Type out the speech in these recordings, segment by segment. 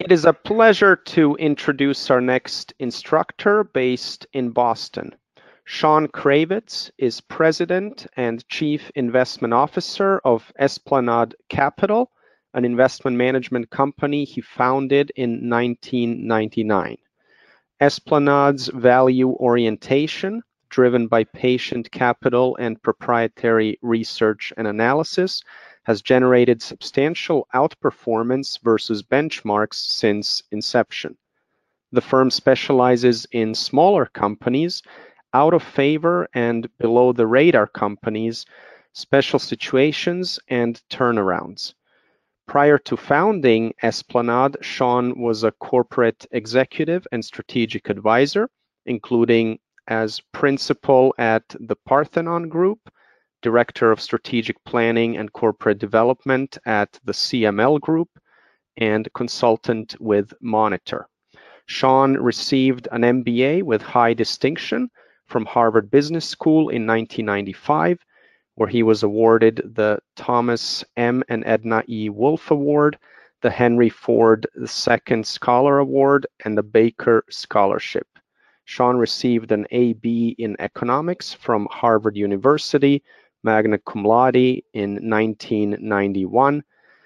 It is a pleasure to introduce our next instructor based in Boston. Sean Kravitz is President and Chief Investment Officer of Esplanade Capital, an investment management company he founded in 1999. Esplanade's value orientation, driven by patient capital and proprietary research and analysis, has generated substantial outperformance versus benchmarks since inception. The firm specializes in smaller companies, out of favor and below the radar companies, special situations, and turnarounds. Prior to founding Esplanade, Sean was a corporate executive and strategic advisor, including as principal at the Parthenon Group, Director of Strategic Planning and Corporate Development at the CML Group, and consultant with Monitor. Sean received an MBA with high distinction from Harvard Business School in 1995, where he was awarded the Thomas M. and Edna E. Wolf Award, the Henry Ford II Scholar Award, and the Baker Scholarship. Sean received an AB in economics from Harvard University, magna cum laude in 1991.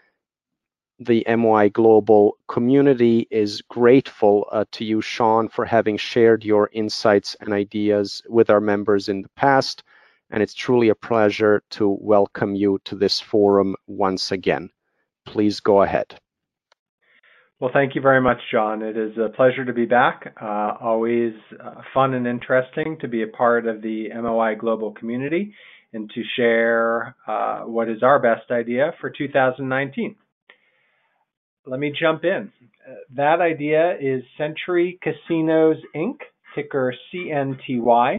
The MOI Global community is grateful to you, Sean, for having shared your insights and ideas with our members in the past, and it's truly a pleasure to welcome you to this forum once again. Please go ahead. Well, thank you very much, John. It is a pleasure to be back. Always fun and interesting to be a part of the MOI Global community and to share what is our best idea for 2019. Let me jump in. That idea is Century Casinos, Inc., ticker CNTY.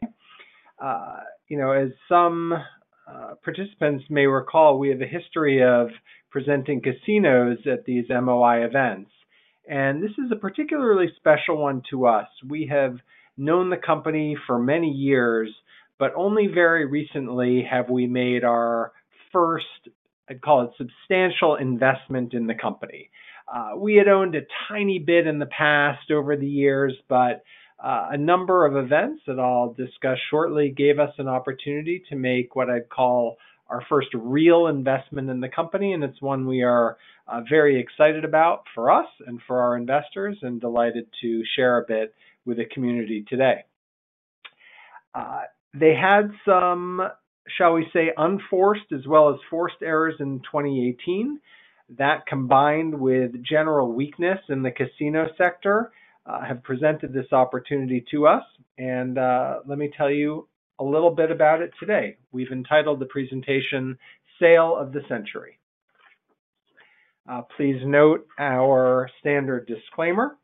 As some participants may recall, we have a history of presenting casinos at these MOI events. And this is a particularly special one to us. We have known the company for many years, but only very recently have we made our first, I'd call it, substantial investment in the company. We had owned a tiny bit in the past over the years, but a number of events that I'll discuss shortly gave us an opportunity to make what I'd call our first real investment in the company, and it's one we are very excited about for us and for our investors, and delighted to share a bit with the community today. They had some, shall we say, unforced as well as forced errors in 2018. That, combined with general weakness in the casino sector, have presented this opportunity to us, and let me tell you a little bit about it today. We've entitled the presentation Sale of the Century. Please note our standard disclaimer.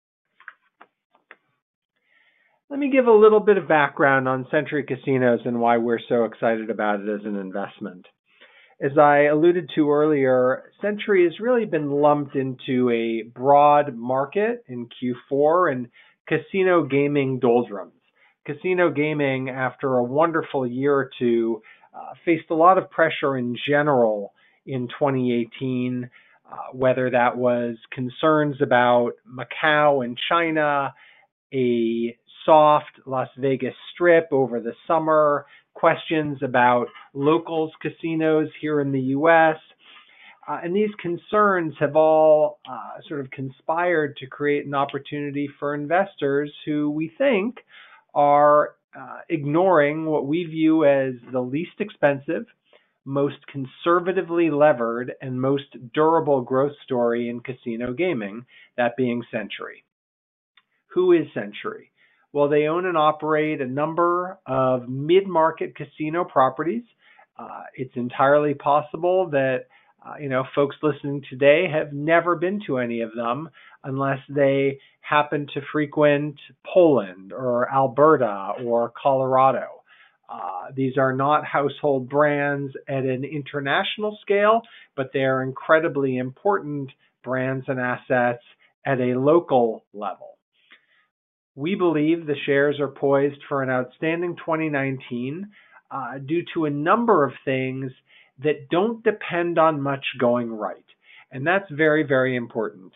Let me give a little bit of background on Century Casinos and why we're so excited about it as an investment. As I alluded to earlier, Century has really been lumped into a broad market in Q4 and casino gaming doldrums. Casino gaming, after a wonderful year or two, faced a lot of pressure in general in 2018, whether that was concerns about Macau and China, a soft Las Vegas Strip over the summer, questions about locals casinos here in the U.S., and these concerns have all sort of conspired to create an opportunity for investors who we think are ignoring what we view as the least expensive, most conservatively levered, and most durable growth story in casino gaming, that being Century. Who is Century? Well, they own and operate a number of mid-market casino properties. It's entirely possible that folks listening today have never been to any of them unless they happen to frequent Poland or Alberta or Colorado. These are not household brands at an international scale, but they are incredibly important brands and assets at a local level. We believe the shares are poised for an outstanding 2019 due to a number of things that don't depend on much going right. And that's very, very important.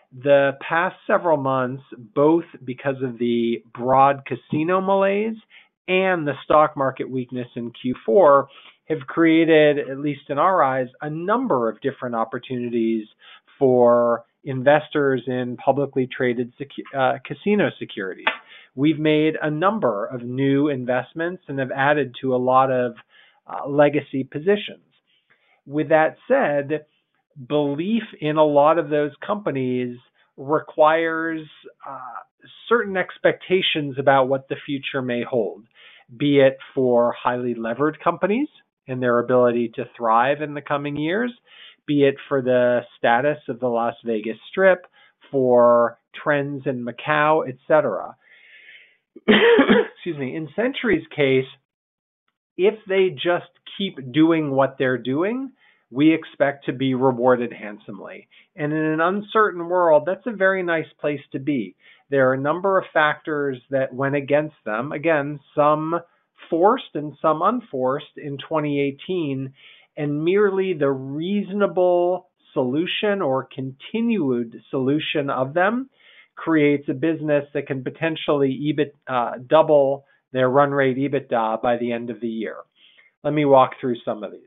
The past several months, both because of the broad casino malaise and the stock market weakness in Q4, have created, at least in our eyes, a number of different opportunities for investors in publicly traded casino securities. We've made a number of new investments and have added to a lot of legacy positions. With that said, belief in a lot of those companies requires certain expectations about what the future may hold, be it for highly levered companies and their ability to thrive in the coming years, be it for the status of the Las Vegas Strip, for trends in Macau, etc. Excuse me. In Century's case, if they just keep doing what they're doing, we expect to be rewarded handsomely. And in an uncertain world, that's a very nice place to be. There are a number of factors that went against them. Again, some forced and some unforced in 2018, and merely the reasonable solution or continued solution of them creates a business that can potentially double their run rate EBITDA by the end of the year. Let me walk through some of these.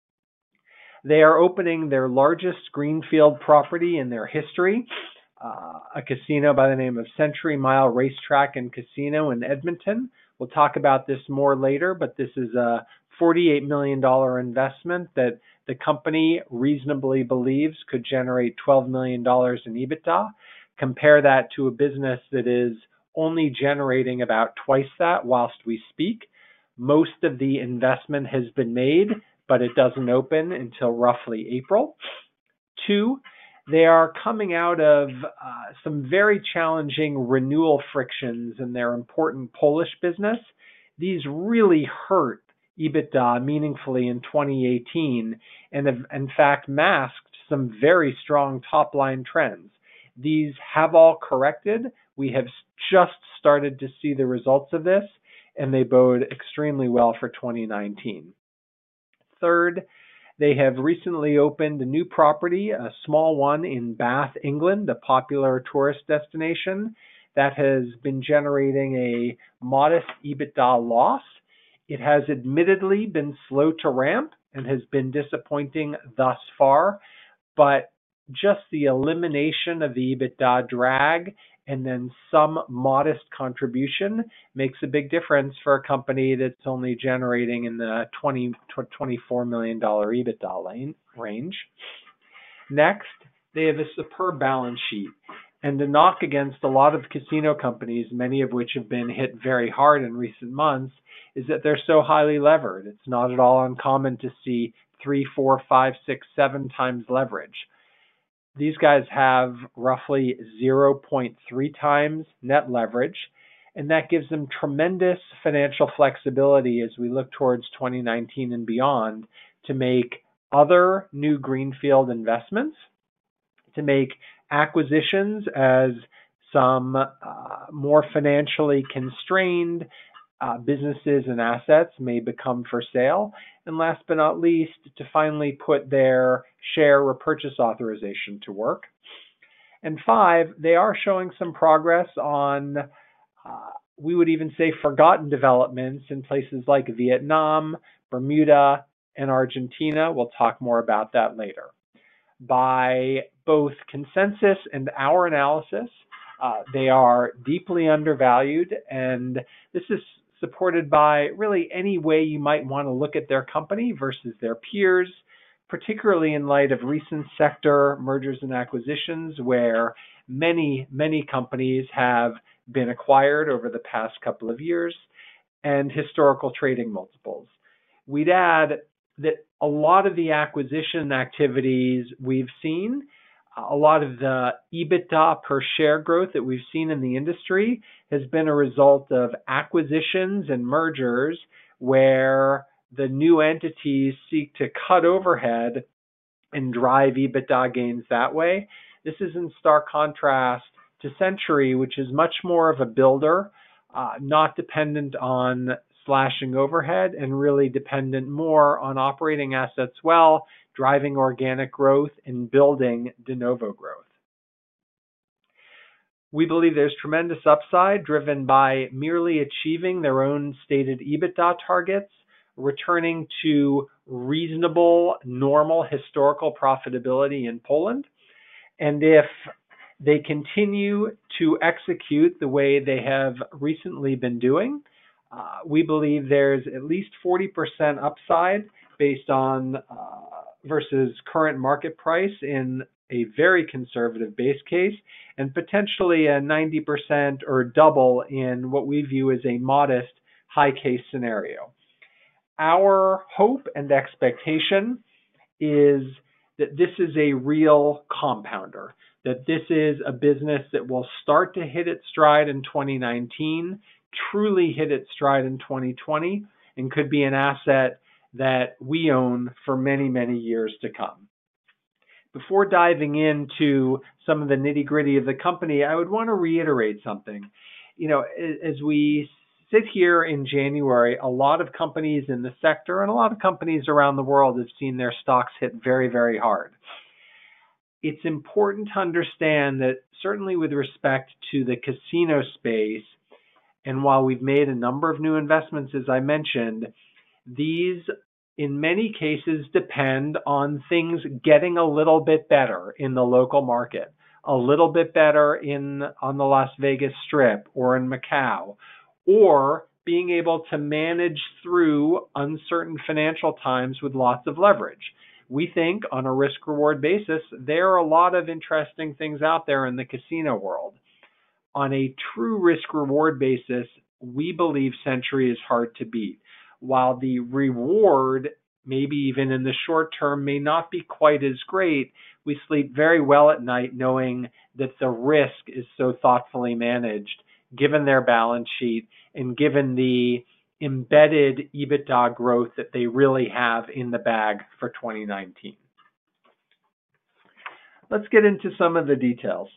They are opening their largest greenfield property in their history, a casino by the name of Century Mile Racetrack and Casino in Edmonton. We'll talk about this more later, but this is a $48 million investment that the company reasonably believes could generate $12 million in EBITDA. Compare that to a business that is only generating about twice that whilst we speak. Most of the investment has been made, but it doesn't open until roughly April. 2, they are coming out of some very challenging renewal frictions in their important Polish business. These really hurt EBITDA meaningfully in 2018 and have in fact masked some very strong top-line trends. These have all corrected. We have just started to see the results of this, and they bode extremely well for 2019. Third, they have recently opened a new property, a small one in Bath, England, a popular tourist destination that has been generating a modest EBITDA loss. It has admittedly been slow to ramp and has been disappointing thus far, but just the elimination of the EBITDA drag and then some modest contribution makes a big difference for a company that's only generating in the $24 million EBITDA range. Next, they have a superb balance sheet. And the knock against a lot of casino companies, many of which have been hit very hard in recent months, is that they're so highly levered. It's not at all uncommon to see 3, 4, 5, 6, 7 times leverage. These guys have roughly 0.3 times net leverage, and that gives them tremendous financial flexibility as we look towards 2019 and beyond to make other new greenfield investments, to make acquisitions as some more financially constrained businesses and assets may become for sale, and last but not least, to finally put their share repurchase authorization to work. And 5, they are showing some progress on, we would even say, forgotten developments in places like Vietnam, Bermuda, and Argentina. We'll talk more about that later. By both consensus and our analysis, they are deeply undervalued, and this is supported by really any way you might want to look at their company versus their peers, particularly in light of recent sector mergers and acquisitions where many companies have been acquired over the past couple of years, and historical trading multiples. We'd add that a lot of the acquisition activities we've seen, a lot of the EBITDA per share growth that we've seen in the industry has been a result of acquisitions and mergers where the new entities seek to cut overhead and drive EBITDA gains that way. This is in stark contrast to Century, which is much more of a builder, not dependent on slashing overhead and really dependent more on operating assets well, driving organic growth, and building de novo growth. We believe there's tremendous upside driven by merely achieving their own stated EBITDA targets, returning to reasonable, normal historical profitability in Poland. And if they continue to execute the way they have recently been doing, we believe there's at least 40% upside based on versus current market price in a very conservative base case, and potentially a 90% or double in what we view as a modest high case scenario. Our hope and expectation is that this is a real compounder, that this is a business that will start to hit its stride in 2019, truly hit its stride in 2020, and could be an asset that we own for many, many years to come. Before diving into some of the nitty-gritty of the company, I would want to reiterate something. As we sit here in January, a lot of companies in the sector and a lot of companies around the world have seen their stocks hit very, very hard. It's important to understand that certainly with respect to the casino space, and while we've made a number of new investments, as I mentioned, these in many cases depend on things getting a little bit better in the local market, a little bit better on the Las Vegas Strip or in Macau, or being able to manage through uncertain financial times with lots of leverage. We think on a risk-reward basis, there are a lot of interesting things out there in the casino world. On a true risk-reward basis, we believe Century is hard to beat. While the reward, maybe even in the short term, may not be quite as great, we sleep very well at night knowing that the risk is so thoughtfully managed, given their balance sheet and given the embedded EBITDA growth that they really have in the bag for 2019. Let's get into some of the details.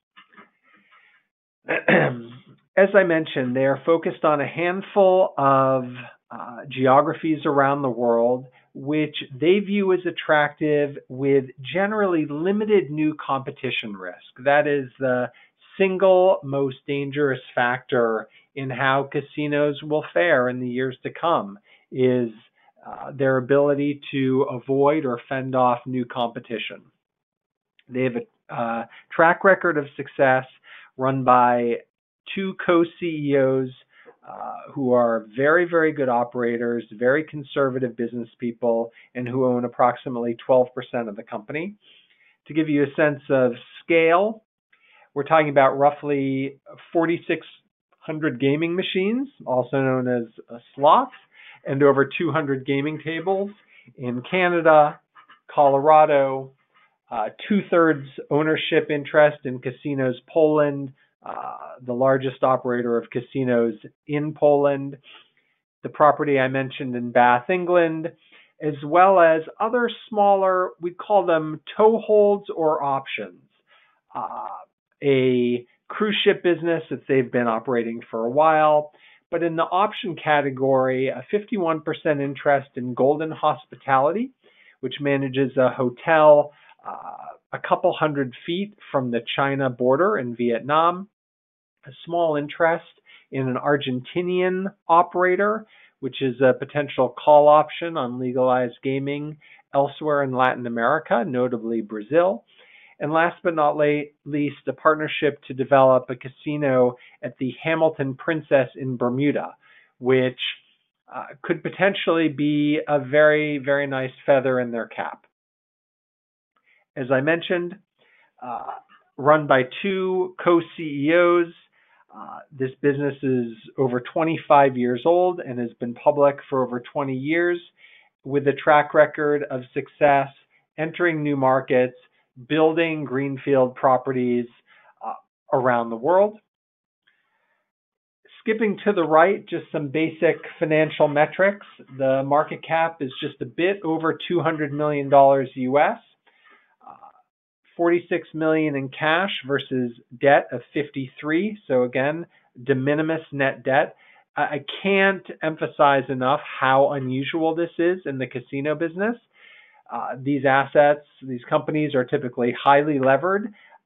As I mentioned, they are focused on a handful of geographies around the world, which they view as attractive with generally limited new competition risk. That is the single most dangerous factor in how casinos will fare in the years to come, is their ability to avoid or fend off new competition. They have a track record of success run by two co-CEOs who are very, very good operators, very conservative business people, and who own approximately 12% of the company. To give you a sense of scale, we're talking about roughly 4,600 gaming machines, also known as slots, and over 200 gaming tables in Canada, Colorado, 2/3 ownership interest in Casinos Poland, the largest operator of casinos in Poland, the property I mentioned in Bath, England, as well as other smaller, we call them toeholds or options. A cruise ship business that they've been operating for a while, but in the option category, a 51% interest in Golden Hospitality, which manages a hotel a couple hundred feet from the China border in Vietnam, a small interest in an Argentinian operator, which is a potential call option on legalized gaming elsewhere in Latin America, notably Brazil. And last but not least, a partnership to develop a casino at the Hamilton Princess in Bermuda, which could potentially be a very, very nice feather in their cap. As I mentioned, run by two co-CEOs. This business is over 25 years old and has been public for over 20 years with a track record of success, entering new markets, building greenfield properties around the world. Skipping to the right, just some basic financial metrics. The market cap is just a bit over $200 million US. 46 million in cash versus debt of 53. So again, de minimis net debt. I can't emphasize enough how unusual this is in the casino business. These assets, these companies are typically highly levered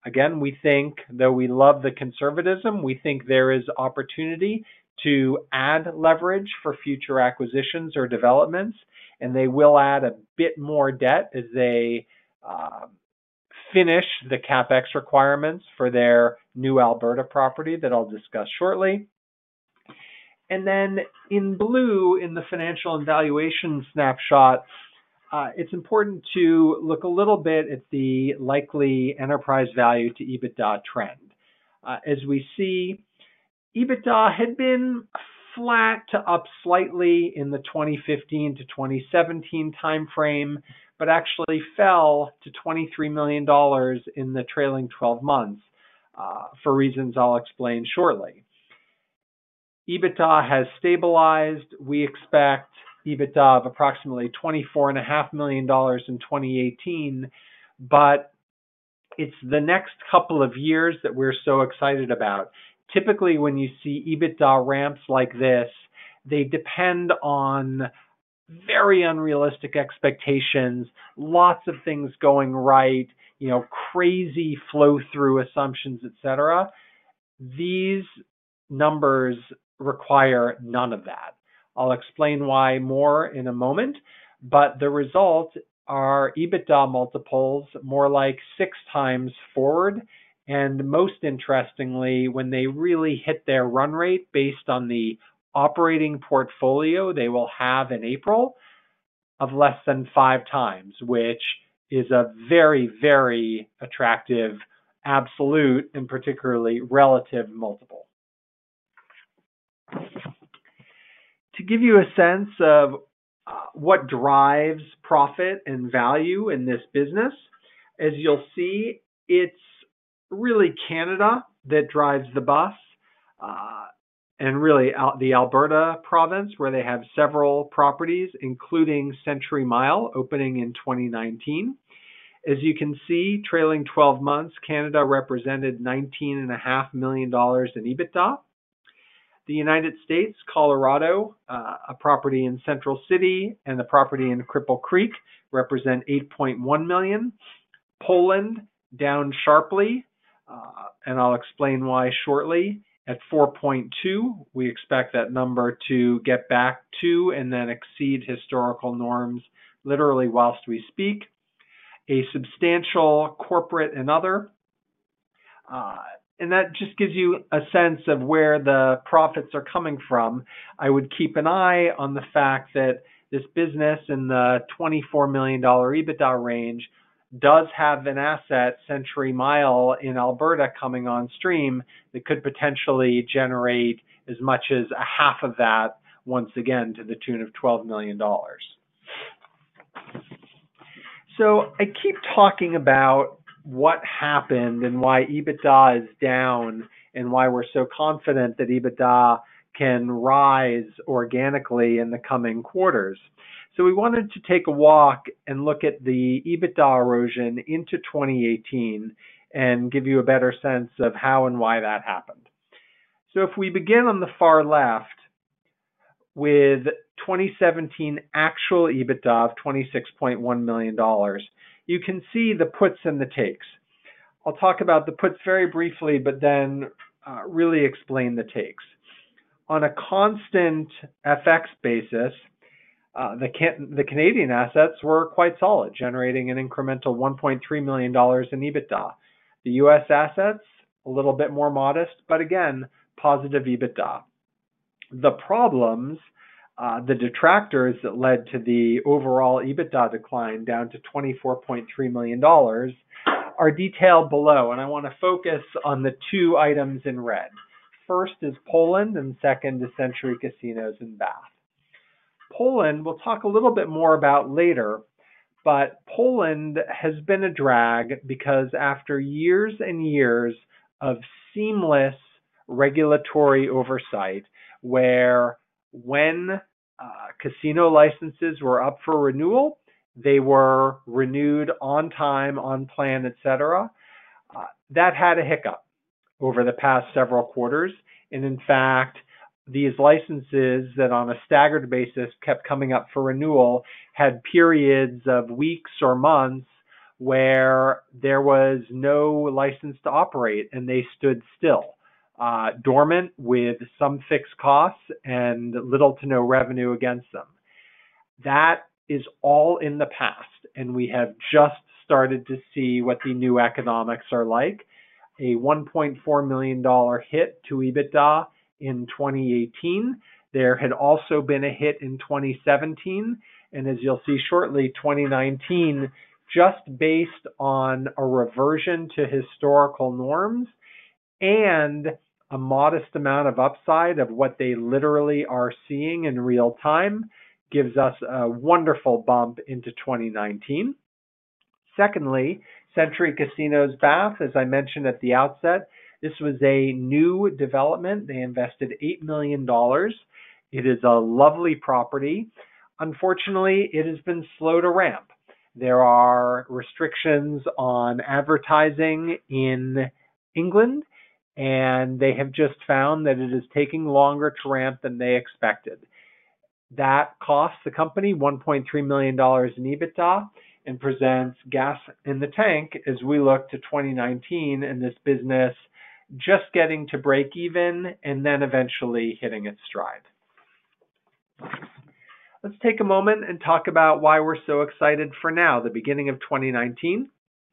Again, we think, though we love the conservatism, we think there is opportunity to add leverage for future acquisitions or developments, and they will add a bit more debt as they finish the CapEx requirements for their new Alberta property that I'll discuss shortly. And then in blue, in the financial and valuation snapshot, it's important to look a little bit at the likely enterprise value to EBITDA trend. As we see, EBITDA had been flat to up slightly in the 2015 to 2017 timeframe, but actually fell to $23 million in the trailing 12 months for reasons I'll explain shortly. EBITDA has stabilized. We expect EBITDA of approximately $24.5 million in 2018, but it's the next couple of years that we're so excited about. Typically, when you see EBITDA ramps like this, they depend on very unrealistic expectations, lots of things going right, crazy flow-through assumptions, etc. These numbers require none of that. I'll explain why more in a moment, but the result are EBITDA multiples more like 6 times forward, and most interestingly, when they really hit their run rate based on the operating portfolio they will have in April, of less than 5 times, which is a very, very attractive absolute and particularly relative multiple. To give you a sense of what drives profit and value in this business, as you'll see, it's really Canada that drives the bus, and really the Alberta province, where they have several properties, including Century Mile, opening in 2019. As you can see, trailing 12 months, Canada represented $19.5 million in EBITDA. The United States, Colorado, a property in Central City, and the property in Cripple Creek represent $8.1 million. Poland, down sharply, and I'll explain why shortly, at 4.2. We expect that number to get back to and then exceed historical norms literally whilst we speak. A substantial corporate and other, and that just gives you a sense of where the profits are coming from. I would keep an eye on the fact that this business in the $24 million EBITDA range does have an asset, Century Mile in Alberta, coming on stream that could potentially generate as much as a half of that, once again, to the tune of $12 million. So I keep talking about what happened and why EBITDA is down and why we're so confident that EBITDA can rise organically in the coming quarters. So we wanted to take a walk and look at the EBITDA erosion into 2018 and give you a better sense of how and why that happened. So if we begin on the far left with 2017 actual EBITDA of $26.1 million, you can see the puts and the takes. I'll talk about the puts very briefly, but then really explain the takes. On a constant FX basis, the Canadian assets were quite solid, generating an incremental $1.3 million in EBITDA. The US assets, a little bit more modest, but again, positive EBITDA. The problems, the detractors that led to the overall EBITDA decline down to $24.3 million are detailed below, and I want to focus on the 2 items in red. First is Poland, and second is Century Casinos in Bath. Poland, we'll talk a little bit more about later, but Poland has been a drag because after years and years of seamless regulatory oversight, where when casino licenses were up for renewal, they were renewed on time, on plan, etc. That had a hiccup over the past several quarters. And in fact, these licenses that on a staggered basis kept coming up for renewal had periods of weeks or months where there was no license to operate and they stood still, dormant with some fixed costs and little to no revenue against them. That is all in the past, and we have just started to see what the new economics are like. A $1.4 million hit to EBITDA in 2018. There had also been a hit in 2017, and as you'll see shortly, 2019, just based on a reversion to historical norms and a modest amount of upside of what they literally are seeing in real time, gives us a wonderful bump into 2019. Secondly, Century Casinos Bath, as I mentioned at the outset, this was a new development. They invested $8 million. It is a lovely property. Unfortunately, it has been slow to ramp. There are restrictions on advertising in England, and they have just found that it is taking longer to ramp than they expected. That costs the company $1.3 million in EBITDA and presents gas in the tank as we look to 2019 and this business just getting to break even and then eventually hitting its stride. Let's take a moment and talk about why we're so excited for now, the beginning of 2019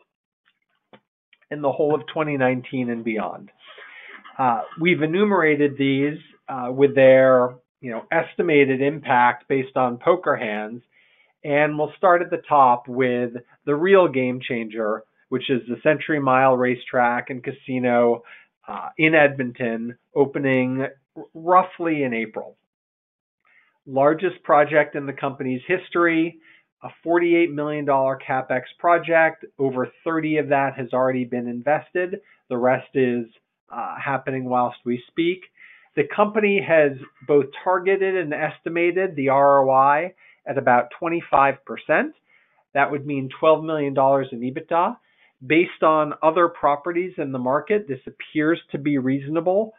and the whole of 2019 and beyond. We've enumerated these with their estimated impact based on poker hands, and we'll start at the top with the real game changer, which is the Century Mile Racetrack and Casino in Edmonton, opening roughly in April. Largest project in the company's history, a $48 million CapEx project. Over 30 of that has already been invested. The rest is happening whilst we speak. The company has both targeted and estimated the ROI at about 25%. That would mean $12 million in EBITDA. Based on other properties in the market, this appears to be reasonable.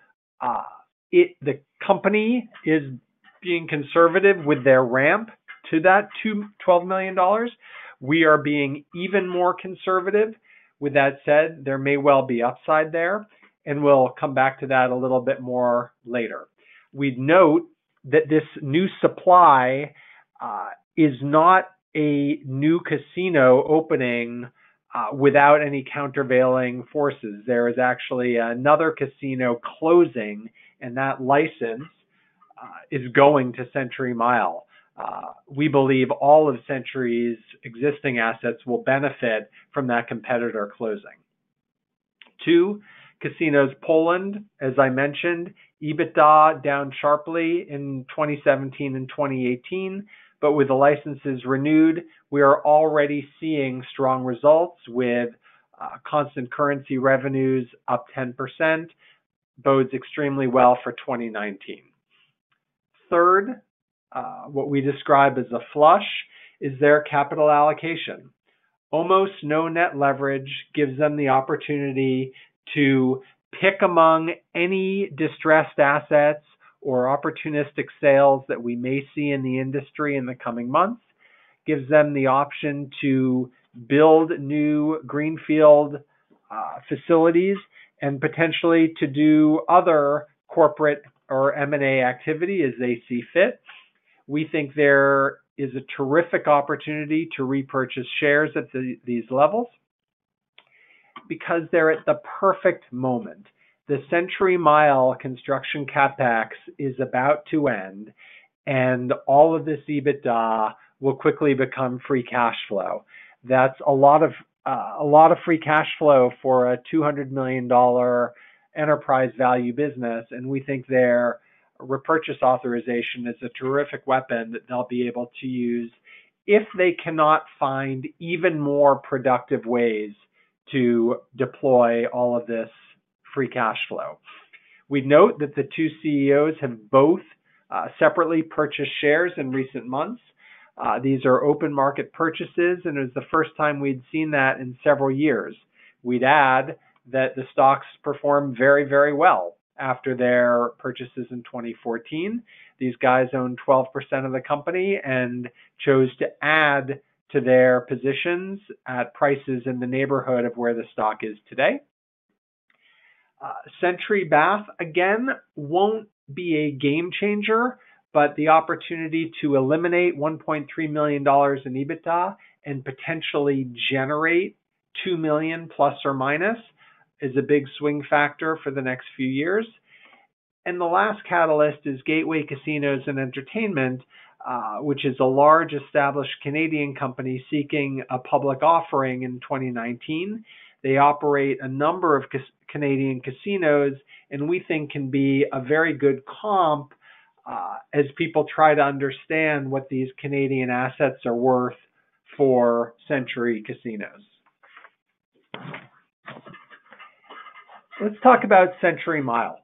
The company is being conservative with their ramp to that $12 million. We are being even more conservative. With that said, there may well be upside there, and we'll come back to that a little bit more later. We'd note that this new supply is not a new casino opening without any countervailing forces. There is actually another casino closing, and that license is going to Century Mile. We believe all of Century's existing assets will benefit from that competitor closing. 2, Casinos Poland, as I mentioned, EBITDA down sharply in 2017 and 2018, but with the licenses renewed, we are already seeing strong results with constant currency revenues up 10%, bodes extremely well for 2019. Third, what we describe as a flush is their capital allocation. Almost no net leverage gives them the opportunity to pick among any distressed assets or opportunistic sales that we may see in the industry in the coming months, gives them the option to build new greenfield facilities and potentially to do other corporate or M&A activity as they see fit. We think there is a terrific opportunity to repurchase shares at these levels because they're at the perfect moment. The Century Mile construction CapEx is about to end, and all of this EBITDA will quickly become free cash flow. That's a lot of free cash flow for a $200 million enterprise value business, and we think their repurchase authorization is a terrific weapon that they'll be able to use if they cannot find even more productive ways to deploy all of this free cash flow. We note that the two CEOs have both separately purchased shares in recent months. These are open market purchases, and it was the first time we'd seen that in several years. We'd add that the stocks performed very, very well after their purchases in 2014. These guys own 12% of the company and chose to add to their positions at prices in the neighborhood of where the stock is today. Century Bath, again, won't be a game changer, but the opportunity to eliminate $1.3 million in EBITDA and potentially generate $2 million plus or minus is a big swing factor for the next few years. And the last catalyst is Gateway Casinos and Entertainment, which is a large established Canadian company seeking a public offering in 2019. They operate a number of Canadian casinos, and we think can be a very good comp as people try to understand what these Canadian assets are worth for Century Casinos. Let's talk about Century Mile.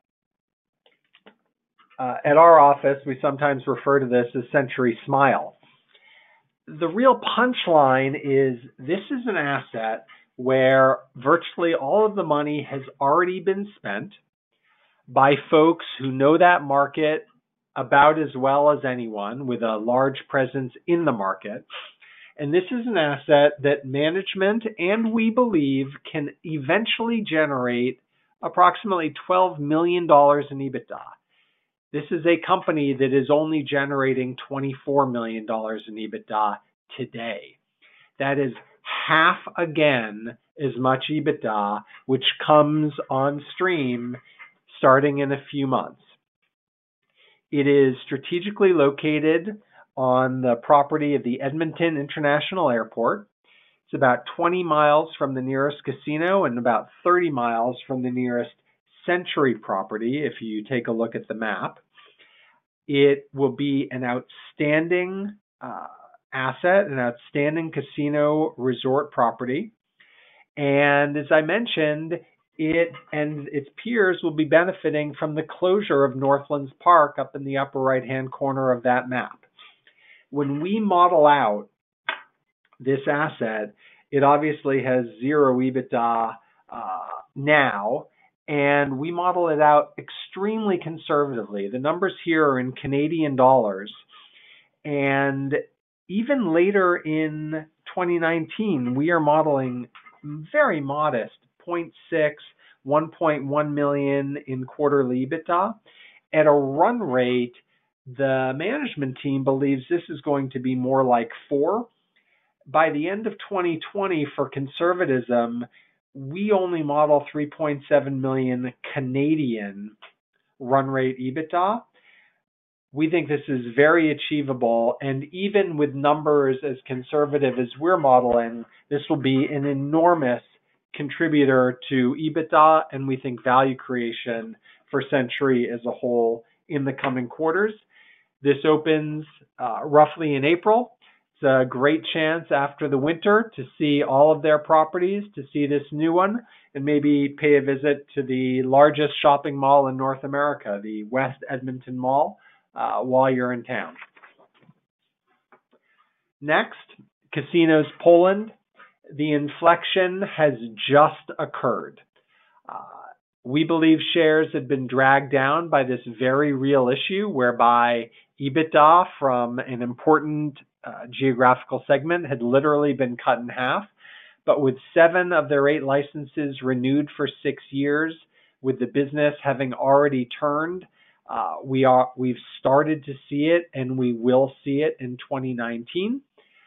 At our office, we sometimes refer to this as Century Smile. The real punchline is this is an asset where virtually all of the money has already been spent by folks who know that market about as well as anyone, with a large presence in the market. And this is an asset that management and we believe can eventually generate approximately $12 million in EBITDA. This is a company that is only generating $24 million in EBITDA today. That is half again as much EBITDA, which comes on stream starting in a few months. It is strategically located on the property of the Edmonton International Airport. It's about 20 miles from the nearest casino and about 30 miles from the nearest Century property, if you take a look at the map. It will be an outstanding asset, an outstanding casino resort property. And as I mentioned, it and its peers will be benefiting from the closure of Northlands Park up in the upper right-hand corner of that map. When we model out this asset, it obviously has zero EBITDA now, and we model it out extremely conservatively. The numbers here are in Canadian dollars, and even later in 2019, we are modeling very modest 0.6, 1.1 million in quarterly EBITDA. At a run rate, the management team believes this is going to be more like 4. By the end of 2020, for conservatism, we only model 3.7 million Canadian run rate EBITDA. We think this is very achievable, and even with numbers as conservative as we're modeling, this will be an enormous contributor to EBITDA, and we think value creation for Century as a whole in the coming quarters. This opens roughly in April. It's a great chance after the winter to see all of their properties, to see this new one, and maybe pay a visit to the largest shopping mall in North America, the West Edmonton Mall, while you're in town. Next, Casinos Poland. The inflection has just occurred. We believe shares had been dragged down by this very real issue whereby EBITDA from an important geographical segment had literally been cut in half. But with 7 of their 8 licenses renewed for 6 years, with the business having already turned, we've started to see it, and we will see it in 2019.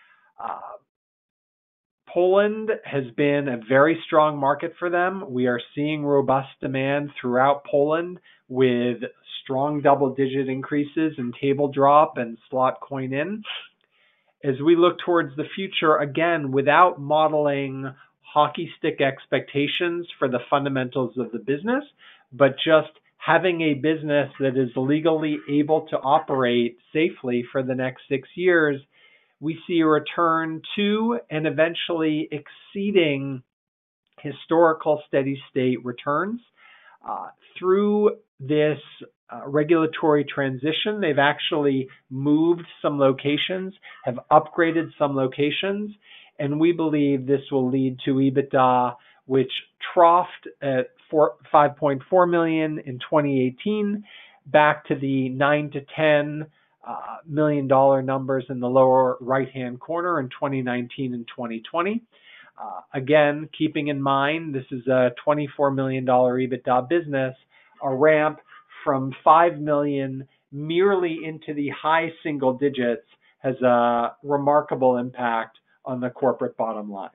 Poland has been a very strong market for them. We are seeing robust demand throughout Poland with strong double-digit increases in table drop and slot coin in. As we look towards the future, again, without modeling hockey stick expectations for the fundamentals of the business, but just having a business that is legally able to operate safely for the next 6 years, we see a return to and eventually exceeding historical steady state returns. Through this regulatory transition, they've actually moved some locations, have upgraded some locations, and we believe this will lead to EBITDA, which troughed at 5.4 million in 2018, back to the 9 to 10 million numbers in the lower right-hand corner in 2019 and 2020. Again, keeping in mind this is a $24 million EBITDA business, a ramp from 5 million merely into the high single digits has a remarkable impact on the corporate bottom line.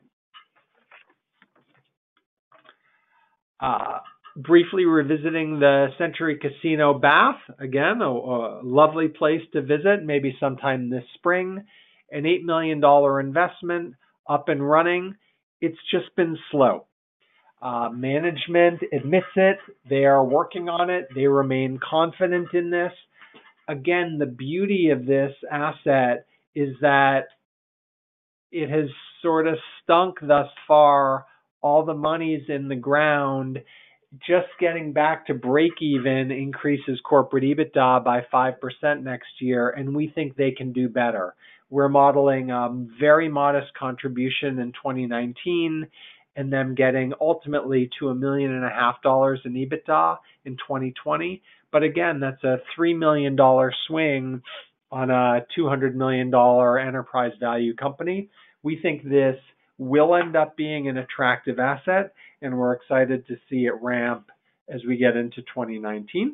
Briefly revisiting the Century Casino Bath, again, a lovely place to visit, maybe sometime this spring. An $8 million investment, up and running. It's just been slow. Management admits it. They are working on it. They remain confident in this. Again, the beauty of this asset is that it has sort of stunk thus far. All the money's in the ground. Just getting back to break even increases corporate EBITDA by 5% next year, and we think they can do better. We're modeling very modest contribution in 2019 and them getting ultimately to $1.5 million in EBITDA in 2020. But again, that's a $3 million swing on a $200 million enterprise value company. We think this will end up being an attractive asset, and we're excited to see it ramp as we get into 2019.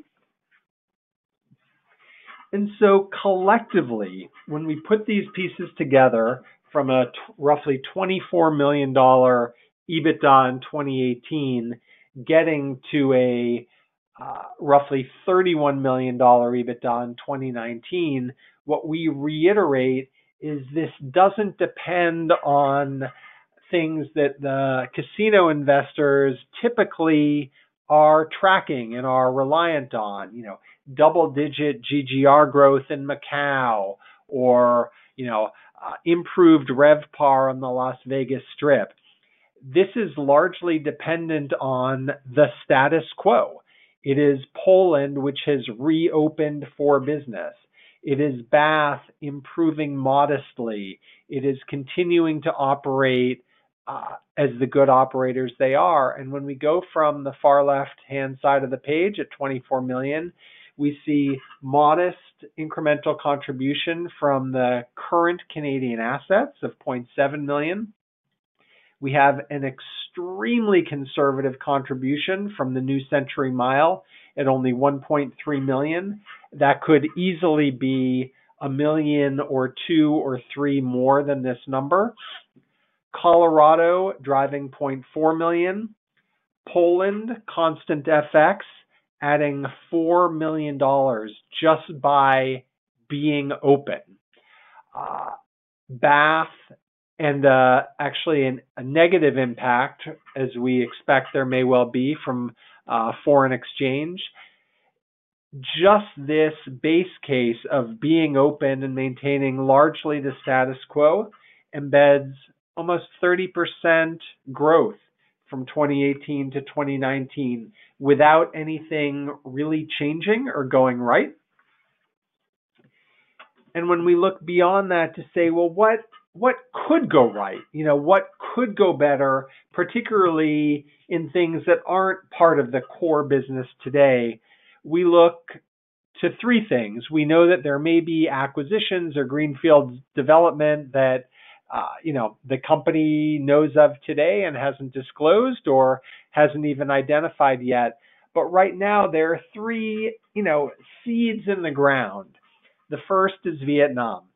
And so collectively, when we put these pieces together from a roughly $24 million EBITDA in 2018, getting to a roughly $31 million EBITDA in 2019, what we reiterate is this doesn't depend on things that the casino investors typically are tracking and are reliant on, double-digit GGR growth in Macau, or improved RevPAR on the Las Vegas Strip. This is largely dependent on the status quo. It is Poland, which has reopened for business. It is Bath improving modestly. It is continuing to operate as the good operators they are. And when we go from the far left-hand side of the page at 24 million, we see modest incremental contribution from the current Canadian assets of 0.7 million. We have an extremely conservative contribution from the New Century Mile at only 1.3 million. That could easily be $1 million or 2 or 3 more than this number. Colorado driving 0.4 million. Poland, constant FX, adding $4 million just by being open. Bath, and actually a negative impact, as we expect there may well be from foreign exchange. Just this base case of being open and maintaining largely the status quo embeds almost 30% growth from 2018 to 2019 without anything really changing or going right. And when we look beyond that to say, well, what could go right? What could go better, particularly in things that aren't part of the core business today? We look to three things. We know that there may be acquisitions or greenfield development that the company knows of today and hasn't disclosed or hasn't even identified yet. But right now there are three, seeds in the ground. The first is Vietnam.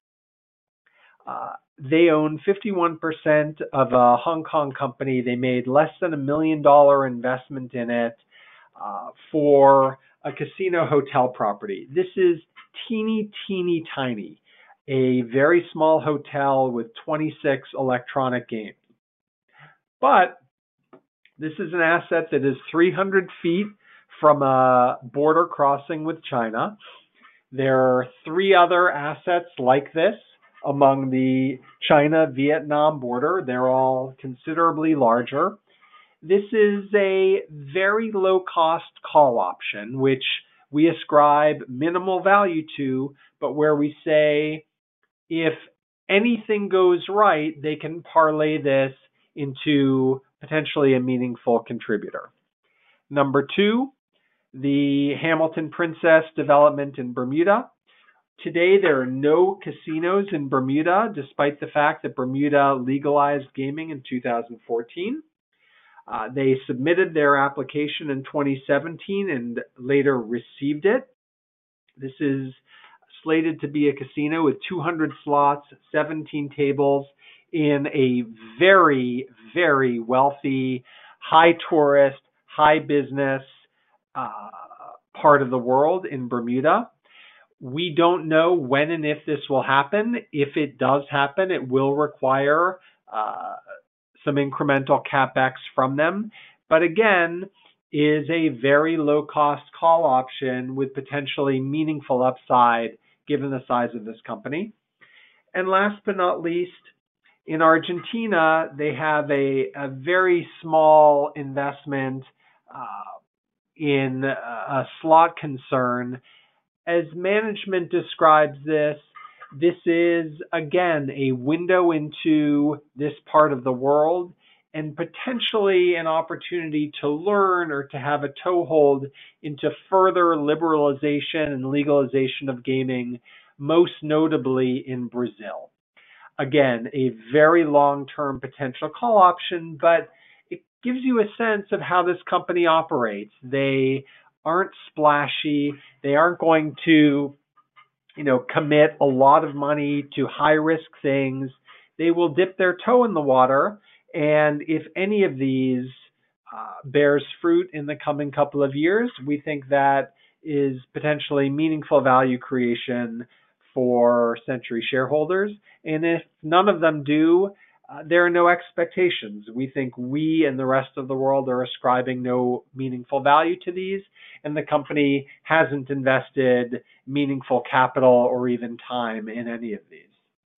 They own 51% of a Hong Kong company. They made less than $1 million investment in it for a casino hotel property. This is teeny tiny. A very small hotel with 26 electronic games. But this is an asset that is 300 feet from a border crossing with China. There are 3 other assets like this among the China-Vietnam border. They're all considerably larger. This is a very low-cost call option, which we ascribe minimal value to, but where we say, if anything goes right, they can parlay this into potentially a meaningful contributor. Number 2, the Hamilton Princess development in Bermuda. Today, there are no casinos in Bermuda, despite the fact that Bermuda legalized gaming in 2014. They submitted their application in 2017 and later received it. This is slated to be a casino with 200 slots, 17 tables in a very, very wealthy, high tourist, high business part of the world in Bermuda. We don't know when and if this will happen. If it does happen, it will require some incremental capex from them. But again, is a very low cost call option with potentially meaningful upside given the size of this company. And last but not least, in Argentina, they have a very small investment in a slot concern. As management describes this, this is, again, a window into this part of the world and potentially an opportunity to learn or to have a toehold into further liberalization and legalization of gaming, most notably in Brazil. Again, a very long-term potential call option, but it gives you a sense of how this company operates. They aren't splashy. They aren't going to, commit a lot of money to high-risk things. They will dip their toe in the water, and if any of these bears fruit in the coming couple of years, we think that is potentially meaningful value creation for Century shareholders. And if none of them do, there are no expectations. We think we and the rest of the world are ascribing no meaningful value to these, and the company hasn't invested meaningful capital or even time in any of these.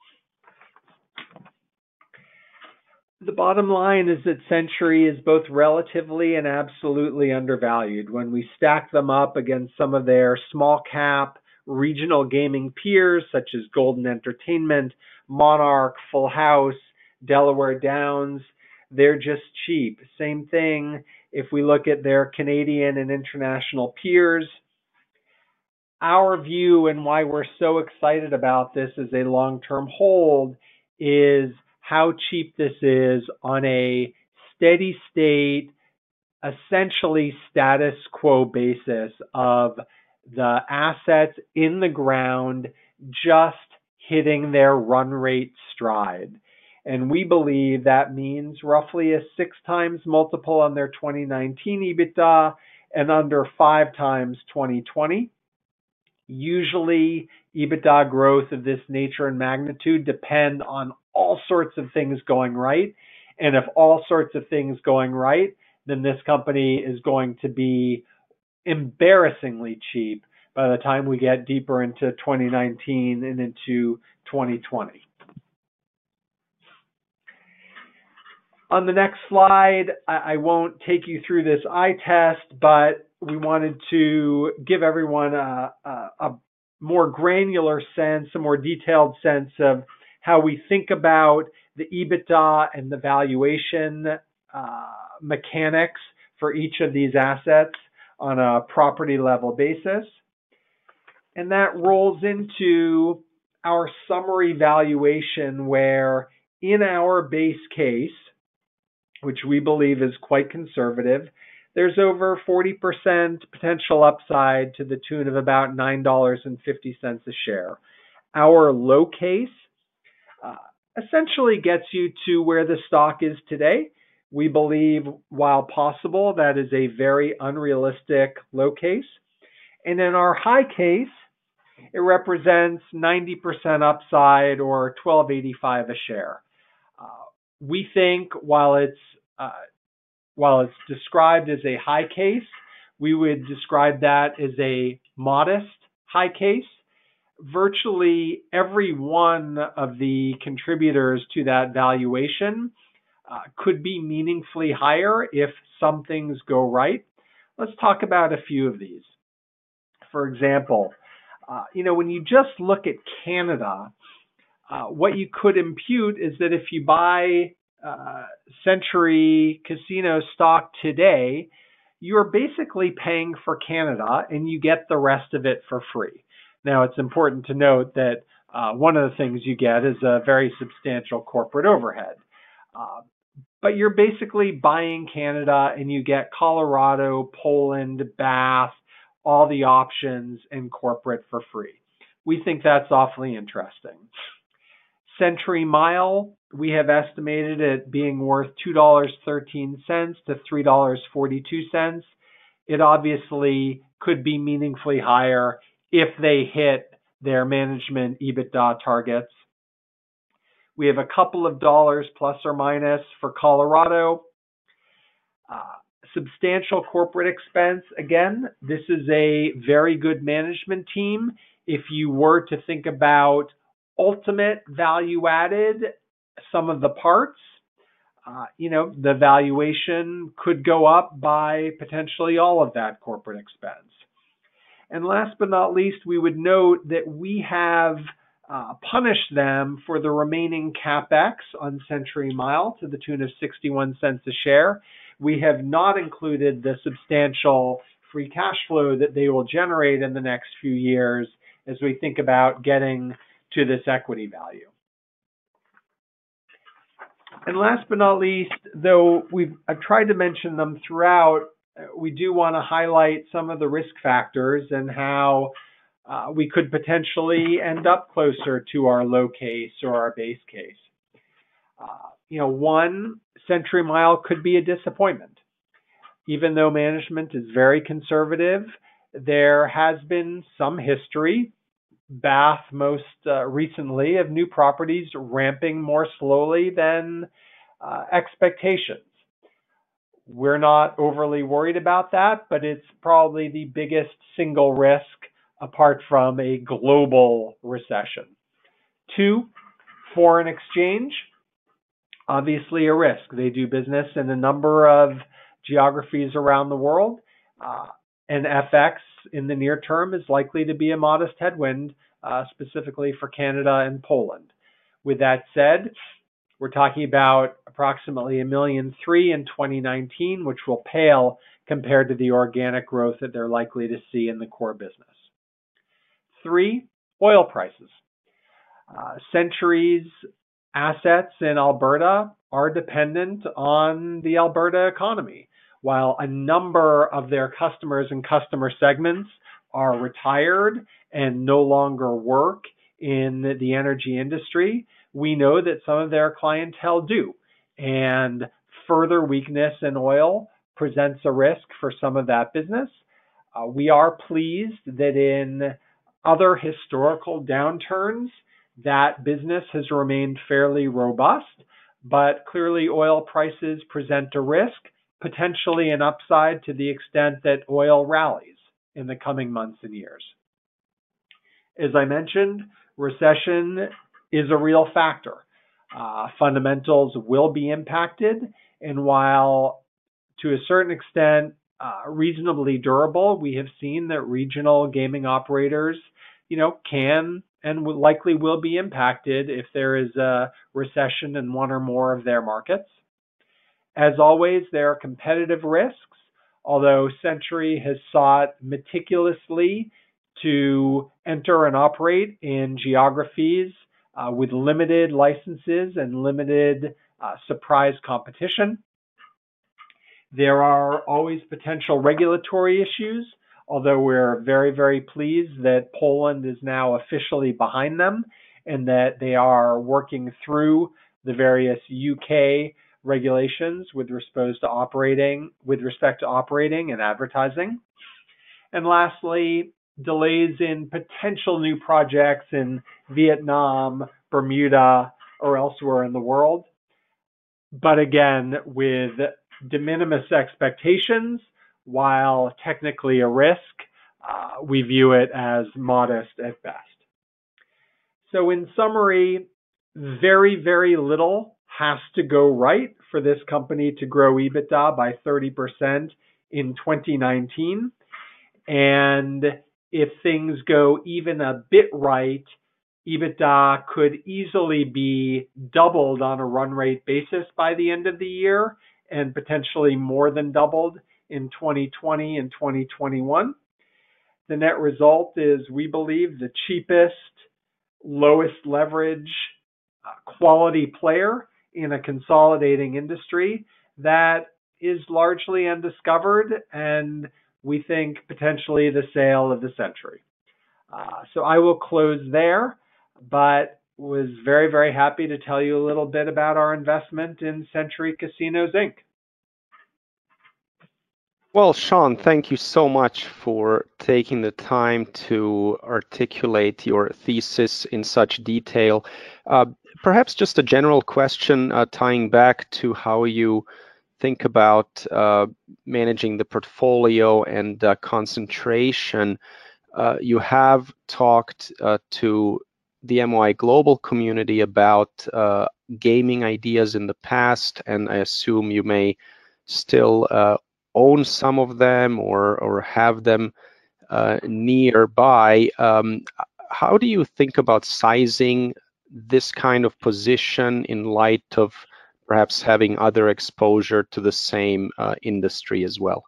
The bottom line is that Century is both relatively and absolutely undervalued. When we stack them up against some of their small cap regional gaming peers, such as Golden Entertainment, Monarch, Full House, Delaware Downs, they're just cheap. Same thing if we look at their Canadian and international peers. Our view and why we're so excited about this as a long-term hold is how cheap this is on a steady state, essentially status quo basis of the assets in the ground just hitting their run rate stride. And we believe that means roughly a 6 times multiple on their 2019 EBITDA and under 5 times 2020. Usually, EBITDA growth of this nature and magnitude depend on all sorts of things going right. And if all sorts of things going right, then this company is going to be embarrassingly cheap by the time we get deeper into 2019 and into 2020. On the next slide, I won't take you through this eye test, but we wanted to give everyone a more granular sense, a more detailed sense of how we think about the EBITDA and the valuation mechanics for each of these assets on a property level basis. And that rolls into our summary valuation where in our base case, which we believe is quite conservative, there's over 40% potential upside to the tune of about $9.50 a share. Our low case essentially gets you to where the stock is today. We believe, while possible, that is a very unrealistic low case. And in our high case, it represents 90% upside or $12.85 a share. We think while it's described as a high case, we would describe that as a modest high case. Virtually every one of the contributors to that valuation could be meaningfully higher if some things go right. Let's talk about a few of these. For example, when you just look at Canada, what you could impute is that if you buy Century Casino stock today, you're basically paying for Canada and you get the rest of it for free. Now, it's important to note that one of the things you get is a very substantial corporate overhead. But you're basically buying Canada and you get Colorado, Poland, Bath, all the options and corporate for free. We think that's awfully interesting. Century Mile, we have estimated it being worth $2.13 to $3.42. It obviously could be meaningfully higher if they hit their management EBITDA targets. We have a couple of dollars plus or minus for Colorado. Substantial corporate expense. Again, this is a very good management team. If you were to think about ultimate value added, some of the parts, the valuation could go up by potentially all of that corporate expense. And last but not least, we would note that we have punished them for the remaining CapEx on Century Mile to the tune of 61 cents a share. We have not included the substantial free cash flow that they will generate in the next few years as we think about getting to this equity value. And last but not least, though I've tried to mention them throughout, we do want to highlight some of the risk factors and how we could potentially end up closer to our low case or our base case. One, Century Mile could be a disappointment. Even though management is very conservative, there has been some history, Bath most recently, of new properties ramping more slowly than expectations. We're not overly worried about that, but it's probably the biggest single risk apart from a global recession. Two, foreign exchange, obviously a risk. They do business in a number of geographies around the world, and FX in the near term is likely to be a modest headwind, specifically for Canada and Poland. With that said, we're talking about approximately $1.3 million in 2019, which will pale compared to the organic growth that they're likely to see in the core business. Three, oil prices. Century's assets in Alberta are dependent on the Alberta economy. While a number of their customers and customer segments are retired and no longer work in the energy industry, we know that some of their clientele do. And further weakness in oil presents a risk for some of that business. We are pleased that in other historical downturns, that business has remained fairly robust, but clearly oil prices present a risk, potentially an upside to the extent that oil rallies in the coming months and years. As I mentioned, recession is a real factor. Fundamentals will be impacted, and while to a certain extent reasonably durable, we have seen that regional gaming operators, can and likely will be impacted if there is a recession in one or more of their markets. As always, there are competitive risks, although Century has sought meticulously to enter and operate in geographies with limited licenses and limited surprise competition. There are always potential regulatory issues, although we're very, very pleased that Poland is now officially behind them and that they are working through the various UK regulations with respect to operating and advertising. And lastly, delays in potential new projects in Vietnam, Bermuda, or elsewhere in the world. But again, with de minimis expectations, while technically a risk, we view it as modest at best. So in summary, very, very little has to go right for this company to grow EBITDA by 30% in 2019. And if things go even a bit right, EBITDA could easily be doubled on a run rate basis by the end of the year and potentially more than doubled in 2020 and 2021. The net result is, we believe, the cheapest, lowest leverage, quality player in a consolidating industry that is largely undiscovered, and we think potentially the sale of the century. So I will close there, but was very, very happy to tell you a little bit about our investment in Century Casinos, Inc. Well, Sean, thank you so much for taking the time to articulate your thesis in such detail. Perhaps just a general question tying back to how you think about managing the portfolio and concentration. You have talked to the MOI Global community about gaming ideas in the past, and I assume you may still own some of them or have them nearby. How do you think about sizing this kind of position in light of perhaps having other exposure to the same industry as well?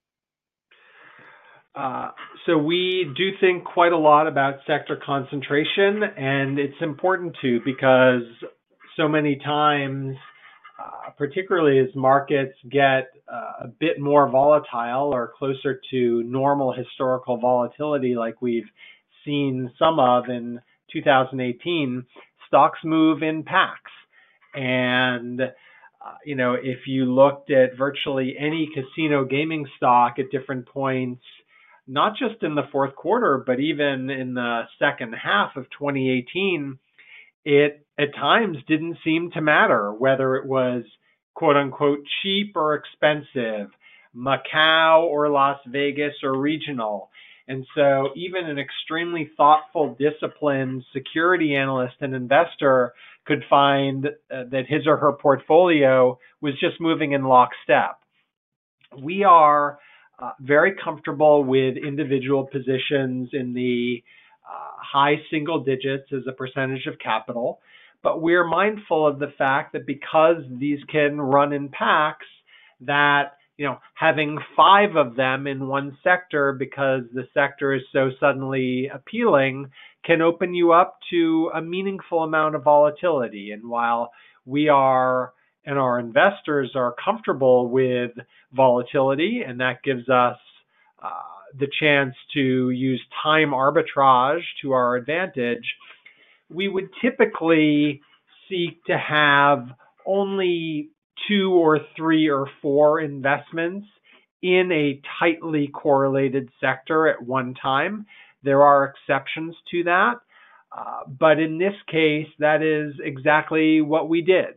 So we do think quite a lot about sector concentration, and it's important to, because so many times, particularly as markets get a bit more volatile or closer to normal historical volatility like we've seen some of in 2018, stocks move in packs. And if you looked at virtually any casino gaming stock at different points, not just in the fourth quarter, but even in the second half of 2018, it at times didn't seem to matter whether it was quote unquote cheap or expensive, Macau or Las Vegas or regional. And so even an extremely thoughtful, disciplined security analyst and investor could find that his or her portfolio was just moving in lockstep. We are very comfortable with individual positions in the high single digits as a percentage of capital, but we're mindful of the fact that because these can run in packs, that having 5 of them in one sector because the sector is so suddenly appealing can open you up to a meaningful amount of volatility. And while we are and our investors are comfortable with volatility, and that gives us the chance to use time arbitrage to our advantage, we would typically seek to have only 2 or 3 or 4 investments in a tightly correlated sector at one time. There are exceptions to that, but in this case, that is exactly what we did.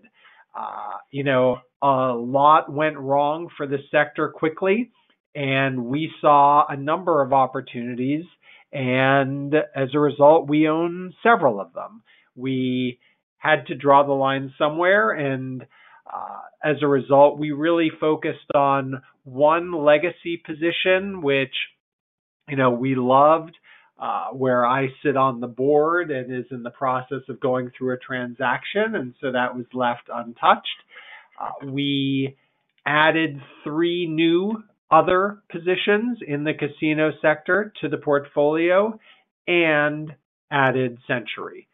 A lot went wrong for the sector quickly, and we saw a number of opportunities, and as a result, we own several of them. We had to draw the line somewhere, and as a result, we really focused on one legacy position, which we loved, where I sit on the board and is in the process of going through a transaction, and so that was left untouched. We added 3 new other positions in the casino sector to the portfolio and added Century.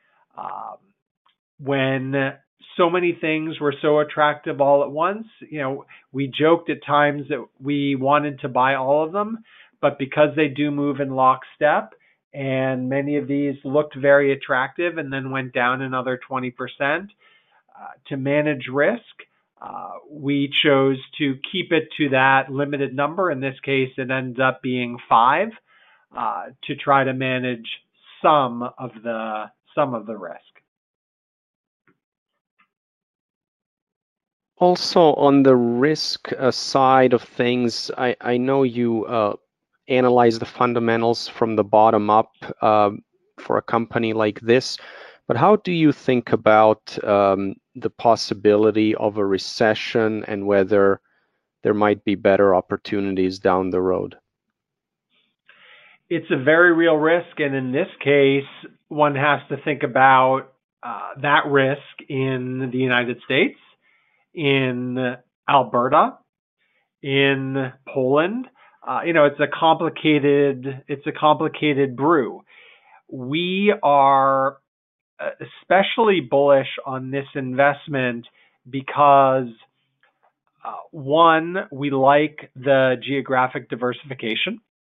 When so many things were so attractive all at once, we joked at times that we wanted to buy all of them, but because they do move in lockstep, and many of these looked very attractive and then went down another 20%, to manage risk, we chose to keep it to that limited number. In this case, it ends up being 5, to try to manage some of the risk. Also, on the risk side of things, I know you analyze the fundamentals from the bottom up for a company like this, but how do you think about the possibility of a recession and whether there might be better opportunities down the road? It's a very real risk, and in this case, one has to think about that risk in the United States, in Alberta, in Poland, it's a complicated brew. We are especially bullish on this investment because one, we like the geographic diversification.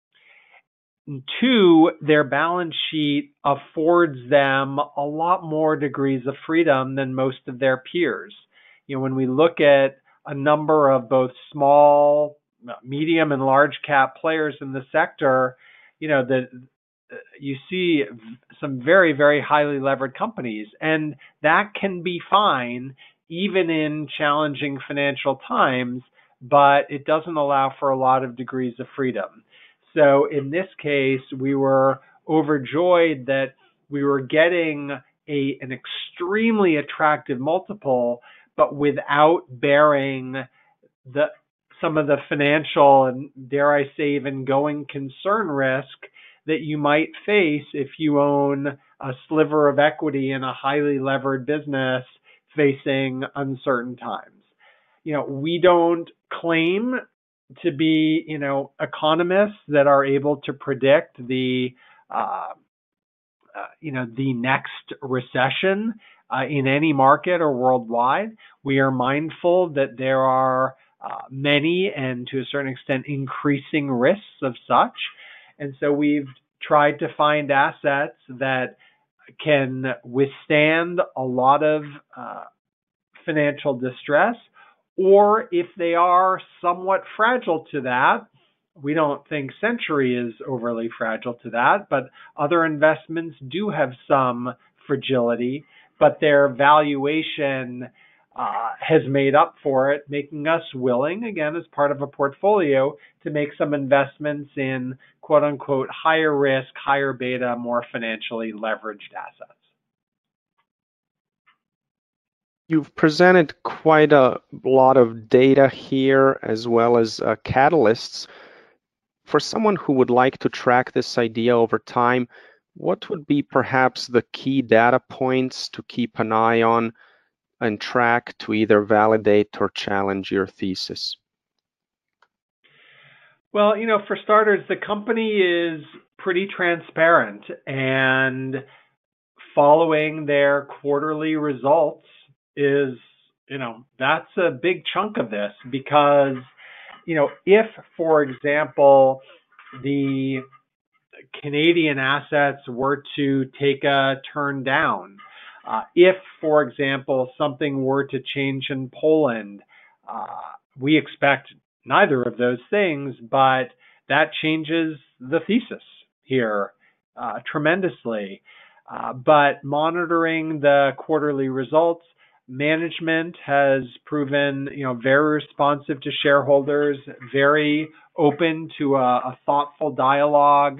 Two, their balance sheet affords them a lot more degrees of freedom than most of their peers. When we look at a number of both small, medium, and large cap players in the sector, you see some very, very highly levered companies, and that can be fine even in challenging financial times, but it doesn't allow for a lot of degrees of freedom. So in this case, we were overjoyed that we were getting an extremely attractive multiple, but without bearing some of the financial and, dare I say, even going concern risk that you might face if you own a sliver of equity in a highly levered business facing uncertain times. We don't claim to be, economists that are able to predict the next recession in any market or worldwide. We are mindful that there are many and to a certain extent increasing risks of such. And so we've tried to find assets that can withstand a lot of financial distress, or if they are somewhat fragile to that. We don't think Century is overly fragile to that, but other investments do have some fragility, but their valuation has made up for it, making us willing, again, as part of a portfolio, to make some investments in quote unquote higher risk, higher beta, more financially leveraged assets. You've presented quite a lot of data here as well as catalysts. For someone who would like to track this idea over time, what would be perhaps the key data points to keep an eye on and track to either validate or challenge your thesis? Well, for starters, the company is pretty transparent, and following their quarterly results is, that's a big chunk of this, because, if, for example, the Canadian assets were to take a turn down, if, for example, something were to change in Poland, we expect neither of those things, but that changes the thesis here tremendously. But monitoring the quarterly results, management has proven, very responsive to shareholders, very open to a thoughtful dialogue.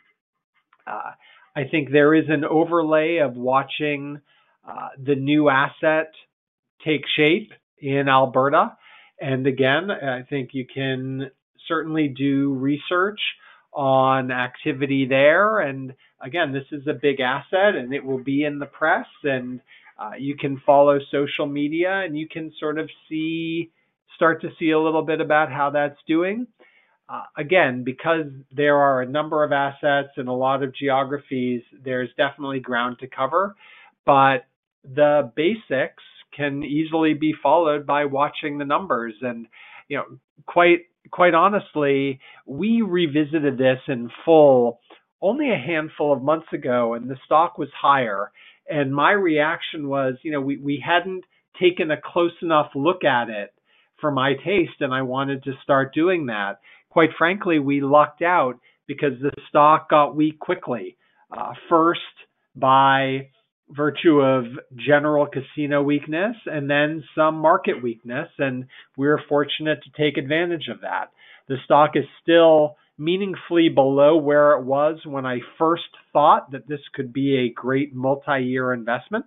I think there is an overlay of watching the new asset take shape in Alberta. And again, I think you can certainly do research on activity there. And again, this is a big asset and it will be in the press, and you can follow social media and you can sort of start to see a little bit about how that's doing. Again, because there are a number of assets in a lot of geographies, there's definitely ground to cover, but the basics can easily be followed by watching the numbers. And, quite honestly, we revisited this in full only a handful of months ago, and the stock was higher. And my reaction was, we hadn't taken a close enough look at it for my taste, and I wanted to start doing that. Quite frankly, we lucked out because the stock got weak quickly. First, by virtue of general casino weakness, and then some market weakness, and we were fortunate to take advantage of that. The stock is still meaningfully below where it was when I first thought that this could be a great multi-year investment.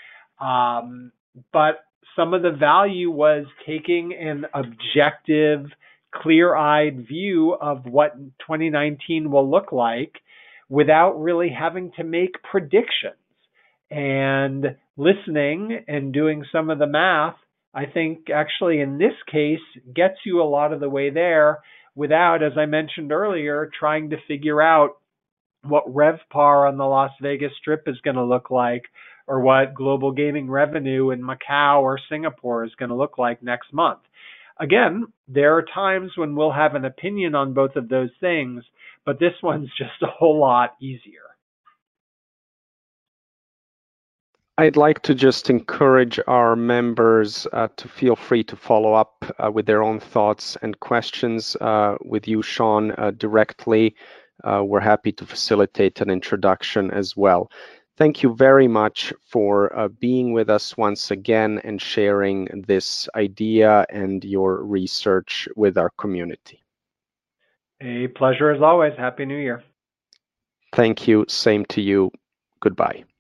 But some of the value was taking an objective, clear-eyed view of what 2019 will look like without really having to make predictions. And listening and doing some of the math, I think actually in this case gets you a lot of the way there without, as I mentioned earlier, trying to figure out what RevPAR on the Las Vegas Strip is going to look like, or what global gaming revenue in Macau or Singapore is going to look like next month. Again, there are times when we'll have an opinion on both of those things, but this one's just a whole lot easier. I'd like to just encourage our members to feel free to follow up with their own thoughts and questions with you, Sean, directly. We're happy to facilitate an introduction as well. Thank you very much for being with us once again and sharing this idea and your research with our community. A pleasure as always. Happy New Year. Thank you. Same to you. Goodbye.